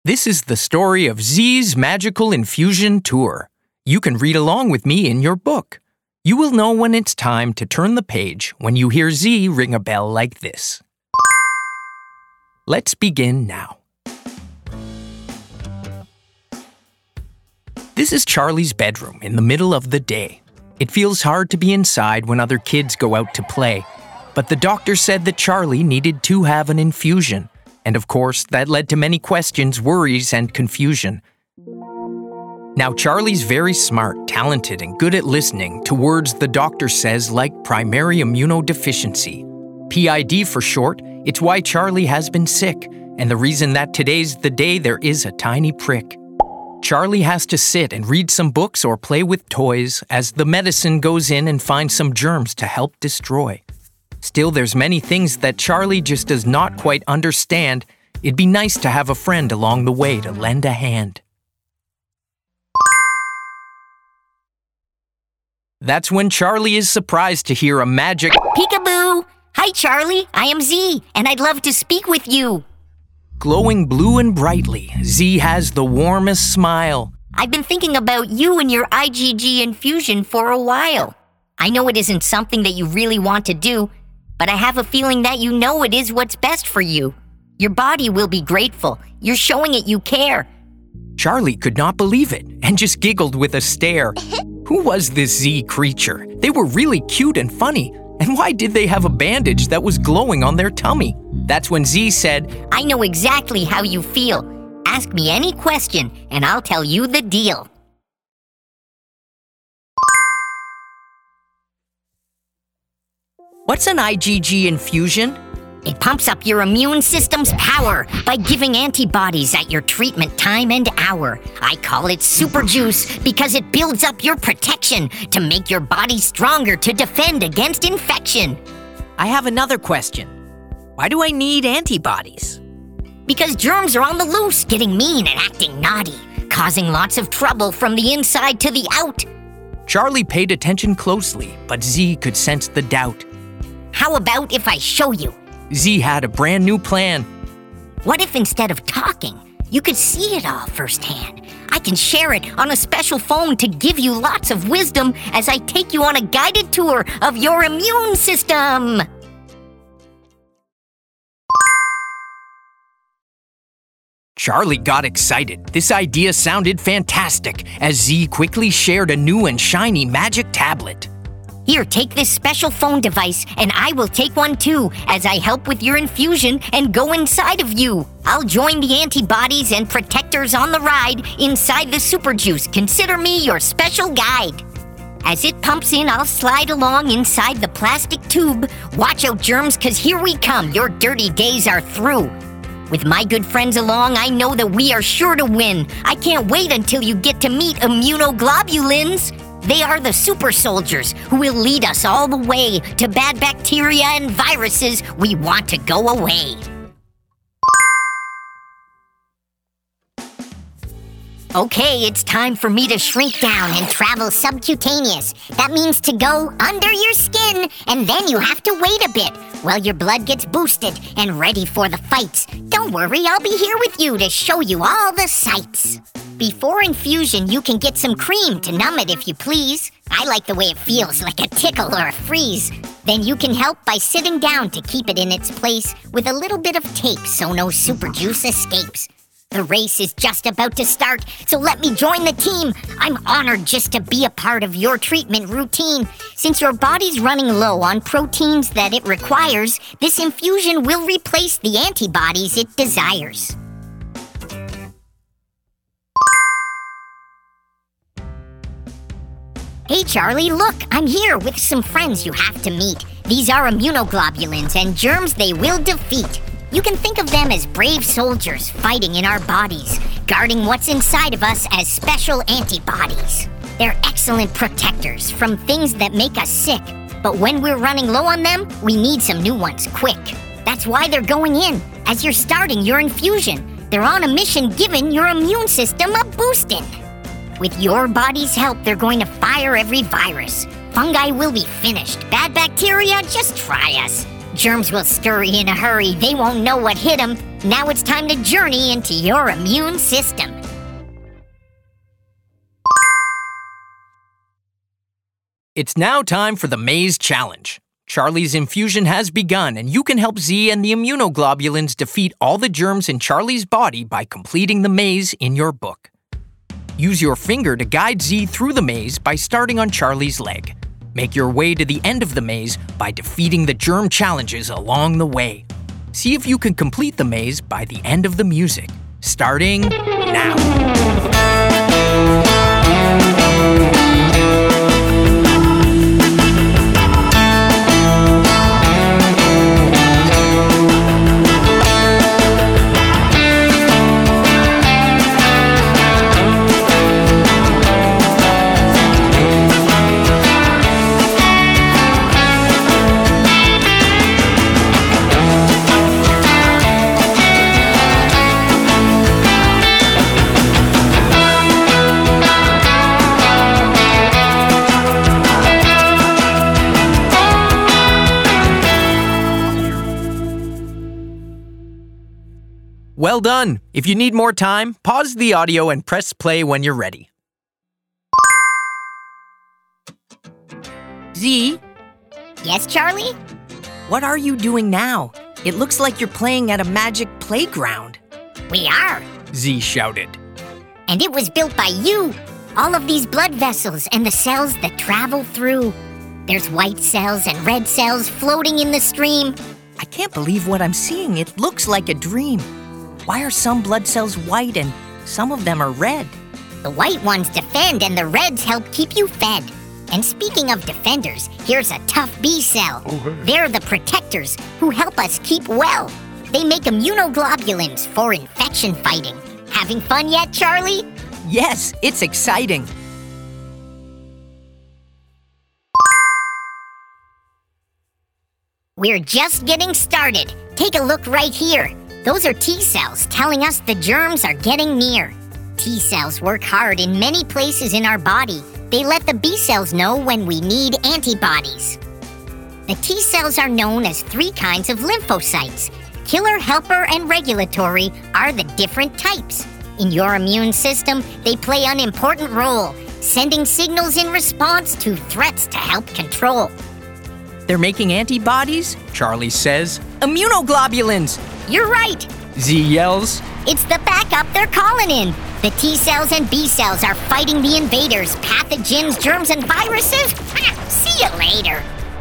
This is the story of Z's Magical Infusion Tour. You can read along with me in your book. You will know when it's time to turn the page when you hear Z ring a bell like this. Let's begin now. This is Charlie's bedroom in the middle of the day. It feels hard to be inside when other kids go out to play, but the doctor said that Charlie needed to have an infusion, and of course, that led to many questions, worries, and confusion. Now, Charlie's very smart, talented, and good at listening to words the doctor says like primary immunodeficiency. PID for short, it's why Charlie has been sick, and the reason that today's the day there is a tiny prick. Charlie has to sit and read some books or play with toys as the medicine goes in and finds some germs to help destroy. Still, there's many things that Charlie just does not quite understand. It'd be nice to have a friend along the way to lend a hand. That's when Charlie is surprised to hear a magic Peekaboo! Hi, Charlie. I am Z, and I'd love to speak with you. Glowing blue and brightly, Z has the warmest smile. I've been thinking about you and your IgG infusion for a while. I know it isn't something that you really want to do, but I have a feeling that you know it is what's best for you. Your body will be grateful. You're showing it you care. Charlie could not believe it and just giggled with a stare. Who was this Z creature? They were really cute and funny. And why did they have a bandage that was glowing on their tummy? That's when Z said, I know exactly how you feel. Ask me any question, and I'll tell you the deal. What's an IgG infusion? It pumps up your immune system's power by giving antibodies at your treatment time and hour. I call it Super Juice because it builds up your protection to make your body stronger to defend against infection. I have another question. Why do I need antibodies? Because germs are on the loose, getting mean and acting naughty, causing lots of trouble from the inside to the out. Charlie paid attention closely, but Z could sense the doubt. How about if I show you? Z had a brand new plan. What if instead of talking, you could see it all firsthand? I can share it on a special phone to give you lots of wisdom as I take you on a guided tour of your immune system. Charlie got excited. This idea sounded fantastic as Z quickly shared a new and shiny magic tablet. Here, take this special phone device, and I will take one too, as I help with your infusion and go inside of you. I'll join the antibodies and protectors on the ride inside the Super Juice. Consider me your special guide. As it pumps in, I'll slide along inside the plastic tube. Watch out, germs, 'cause here we come. Your dirty days are through. With my good friends along, I know that we are sure to win. I can't wait until you get to meet immunoglobulins. They are the super soldiers who will lead us all the way to bad bacteria and viruses we want to go away. Okay, it's time for me to shrink down and travel subcutaneous. That means to go under your skin, and then you have to wait a bit while your blood gets boosted and ready for the fights. Don't worry, I'll be here with you to show you all the sights. Before infusion, you can get some cream to numb it if you please. I like the way it feels, like a tickle or a freeze. Then you can help by sitting down to keep it in its place with a little bit of tape so no super juice escapes. The race is just about to start, so let me join the team. I'm honored just to be a part of your treatment routine. Since your body's running low on proteins that it requires, this infusion will replace the antibodies it desires. Hey Charlie, look, I'm here with some friends you have to meet. These are immunoglobulins and germs they will defeat. You can think of them as brave soldiers fighting in our bodies, guarding what's inside of us as special antibodies. They're excellent protectors from things that make us sick, but when we're running low on them, we need some new ones quick. That's why they're going in as you're starting your infusion. They're on a mission giving your immune system a boosting. With your body's help, they're going to fire every virus. Fungi will be finished. Bad bacteria, just try us. Germs will scurry in a hurry. They won't know what hit them. Now it's time to journey into your immune system. It's now time for the Maze Challenge. Charlie's infusion has begun, and you can help Z and the immunoglobulins defeat all the germs in Charlie's body by completing the maze in your book. Use your finger to guide Z through the maze by starting on Charlie's leg. Make your way to the end of the maze by defeating the germ challenges along the way. See if you can complete the maze by the end of the music. Starting now. Well done! If you need more time, pause the audio and press play when you're ready. Z, Yes, Charlie? what are you doing now? It looks like you're playing at a magic playground. We are. Z shouted. And it was built by you. All of these blood vessels and the cells that travel through. There's white cells and red cells floating in the stream. I can't believe what I'm seeing. It looks like a dream. Why are some blood cells white and some of them are red? The white ones defend and the reds help keep you fed. And speaking of defenders, here's a tough B cell. They're the protectors who help us keep well. They make immunoglobulins for infection fighting. Having fun yet, Charlie? Yes, it's exciting. We're just getting started. Take a look right here. Those are T cells telling us the germs are getting near. T cells work hard in many places in our body. They let the B cells know when we need antibodies. The T cells are known as 3 kinds of lymphocytes. Killer, helper, and regulatory are the different types. In your immune system, they play an important role, sending signals in response to threats to help control. They're making antibodies? Charlie says. Immunoglobulins! You're right. Z yells. It's the backup they're calling in. The T cells and B cells are fighting the invaders, pathogens, germs, and viruses. See you later.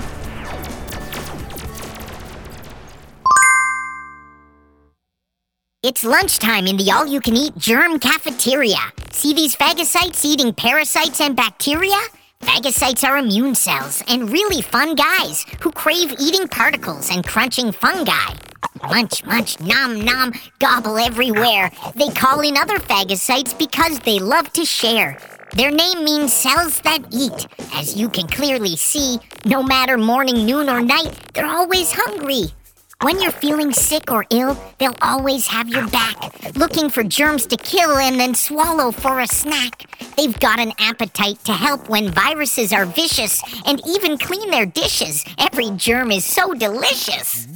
It's lunchtime in the all-you-can-eat germ cafeteria. See these phagocytes eating parasites and bacteria? Phagocytes are immune cells and really fun guys who crave eating particles and crunching fungi. Munch, munch, nom, nom, gobble everywhere. They call in other phagocytes because they love to share. Their name means cells that eat. As you can clearly see, no matter morning, noon, or night, they're always hungry. When you're feeling sick or ill, they'll always have your back, looking for germs to kill and then swallow for a snack. They've got an appetite to help when viruses are vicious and even clean their dishes. Every germ is so delicious.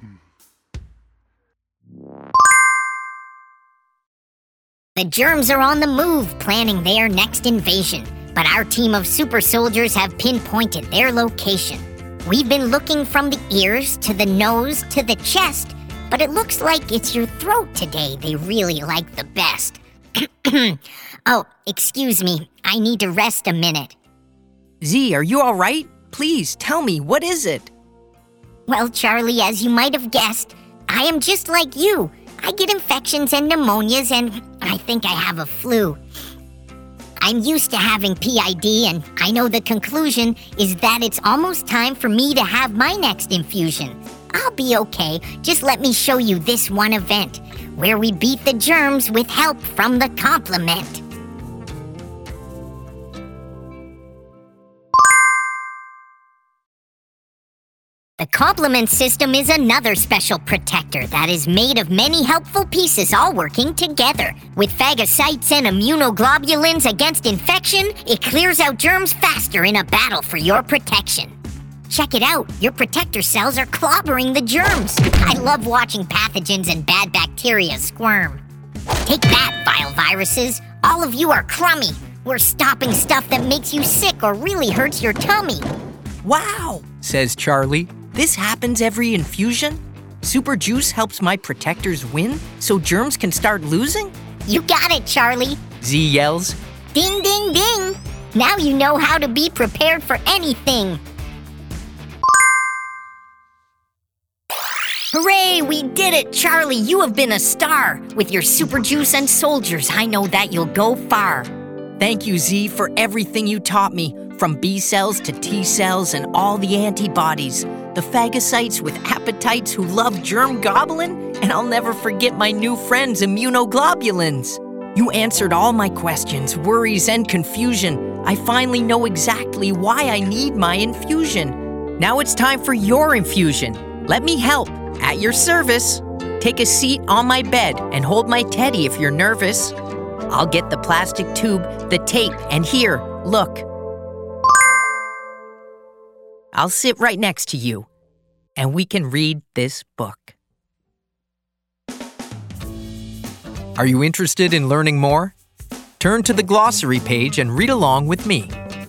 The germs are on the move, planning their next invasion. But our team of super soldiers have pinpointed their location. We've been looking from the ears to the nose to the chest, but it looks like it's your throat today they really like the best. Oh, excuse me. I need to rest a minute. Z, are you all right? Please, tell me, what is it? Well, Charlie, as you might have guessed, I am just like you. I get infections and pneumonias, and I think I have a flu. I'm used to having PID, and I know the conclusion is that it's almost time for me to have my next infusion. I'll be okay. Just let me show you this one event, where we beat the germs with help from the complement. The complement system is another special protector that is made of many helpful pieces all working together. With phagocytes and immunoglobulins against infection, it clears out germs faster in a battle for your protection. Check it out. Your protector cells are clobbering the germs. I love watching pathogens and bad bacteria squirm. Take that, vile viruses. All of you are crummy. We're stopping stuff that makes you sick or really hurts your tummy. Wow, says Charlie. This happens every infusion? Super Juice helps my protectors win so germs can start losing? You got it, Charlie. Z yells. Ding, ding, ding. Now you know how to be prepared for anything. Hooray, we did it, Charlie. You have been a star. With your Super Juice and soldiers, I know that you'll go far. Thank you, Z, for everything you taught me, from B cells to T cells and all the antibodies, the phagocytes with appetites who love germ gobbling, and I'll never forget my new friends, immunoglobulins. You answered all my questions, worries, and confusion. I finally know exactly why I need my infusion. Now it's time for your infusion. Let me help. At your service. Take a seat on my bed and hold my teddy if you're nervous. I'll get the plastic tube, the tape, and here, look. I'll sit right next to you, and we can read this book. Are you interested in learning more? Turn to the glossary page and read along with me.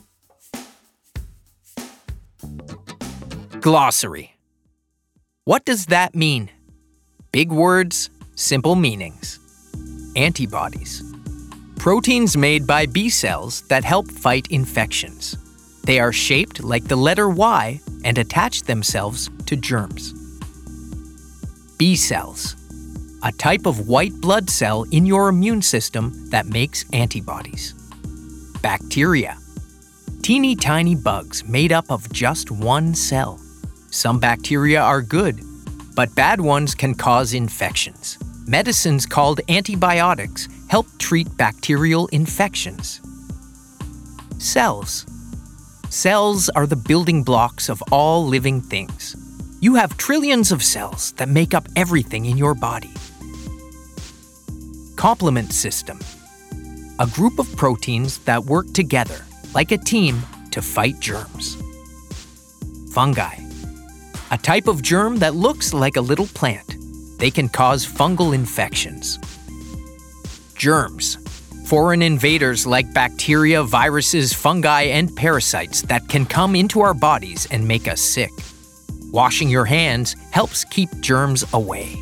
Glossary. What does that mean? Big words, simple meanings. Antibodies. Proteins made by B cells that help fight infections. They are shaped like the letter Y and attach themselves to germs. B cells. A type of white blood cell in your immune system that makes antibodies. Bacteria. Teeny tiny bugs made up of just one cell. Some bacteria are good, but bad ones can cause infections. Medicines called antibiotics help treat bacterial infections. Cells. Cells are the building blocks of all living things. You have trillions of cells that make up everything in your body. Complement system. A group of proteins that work together, like a team, to fight germs. Fungi. A type of germ that looks like a little plant. They can cause fungal infections. Germs. Foreign invaders like bacteria, viruses, fungi, and parasites that can come into our bodies and make us sick. Washing your hands helps keep germs away.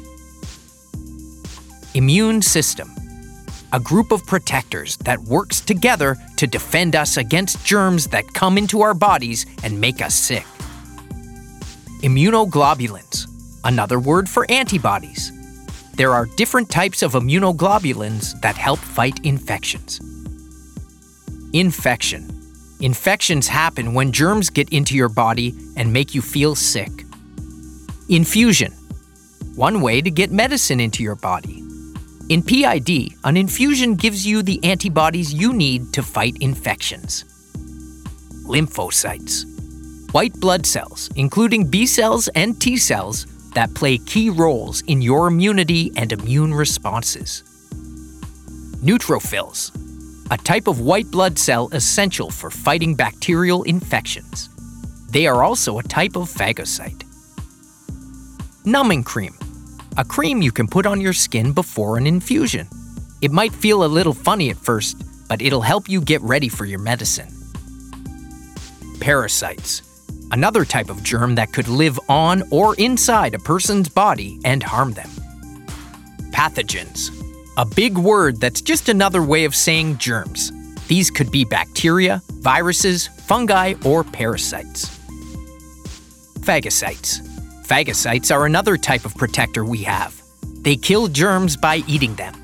Immune system. A group of protectors that works together to defend us against germs that come into our bodies and make us sick. Immunoglobulins, another word for antibodies. There are different types of immunoglobulins that help fight infections. Infection. Infections happen when germs get into your body and make you feel sick. Infusion. One way to get medicine into your body. In PID, an infusion gives you the antibodies you need to fight infections. Lymphocytes. White blood cells, including B cells and T cells, that play key roles in your immunity and immune responses. Neutrophils. A type of white blood cell essential for fighting bacterial infections. They are also a type of phagocyte. Numbing cream. A cream you can put on your skin before an infusion. It might feel a little funny at first, but it'll help you get ready for your medicine. Parasites. Another type of germ that could live on or inside a person's body and harm them. Pathogens. A big word that's just another way of saying germs. These could be bacteria, viruses, fungi, or parasites. Phagocytes. Phagocytes are another type of protector we have. They kill germs by eating them.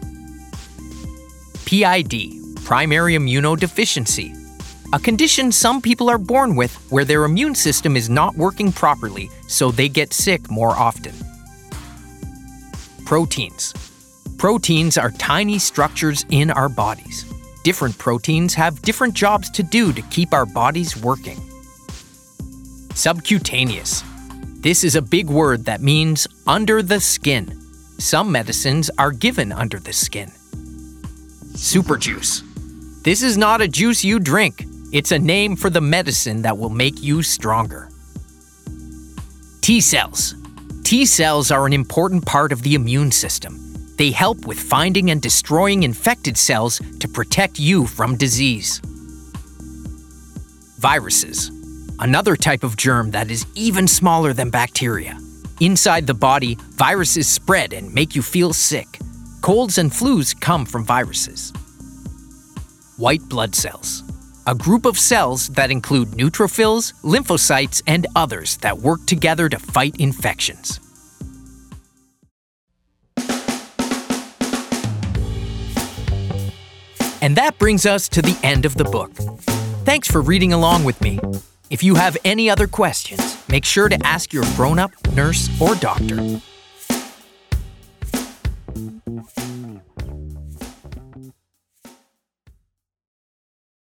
PID, primary immunodeficiency. A condition some people are born with where their immune system is not working properly, so they get sick more often. Proteins. Proteins are tiny structures in our bodies. Different proteins have different jobs to do to keep our bodies working. Subcutaneous. This is a big word that means under the skin. Some medicines are given under the skin. Super juice. This is not a juice you drink. It's a name for the medicine that will make you stronger. T cells. T cells are an important part of the immune system. They help with finding and destroying infected cells to protect you from disease. Viruses. Another type of germ that is even smaller than bacteria. Inside the body, viruses spread and make you feel sick. Colds and flus come from viruses. White blood cells. A group of cells that include neutrophils, lymphocytes, and others that work together to fight infections. And that brings us to the end of the book. Thanks for reading along with me. If you have any other questions, make sure to ask your grown-up, nurse, or doctor.